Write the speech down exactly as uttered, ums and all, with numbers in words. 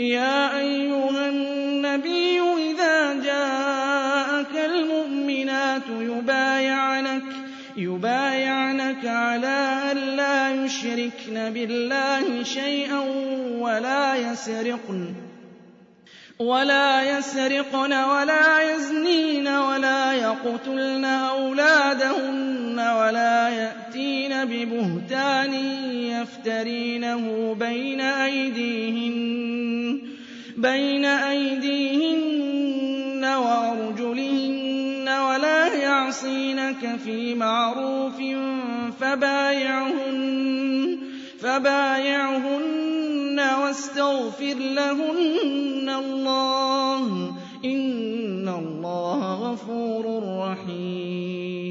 يَا أَيُّهَا النَّبِيُّ إِذَا جَاءَكَ الْمُؤْمِنَاتُ يُبَايِعْنَكَ عَلَىٰ أَن لَّا يُشْرِكْنَ بِاللَّهِ شَيْئًا وَلَا يَسْرِقْنَ وَلَا يَزْنِينَ وَلَا يَقْتُلْنَ أَوْلَادَهُنَّ وَلَا يَأْتِينَ بِبُهْتَانٍ يَفْتَرِينَهُ بَيْنَ أَيْدِيهِنَّ وَأَرْجُلِهِنَّ وَلَا يَعْصِينَكَ فِي مَعْرُوفٍ فَبَايِعْهُنَّ وَاسْتَغْفِرْ لَهُنَّ اللَّهَ ۖ إِنَّ اللَّهَ غَفُورٌ رَّحِيمٌ.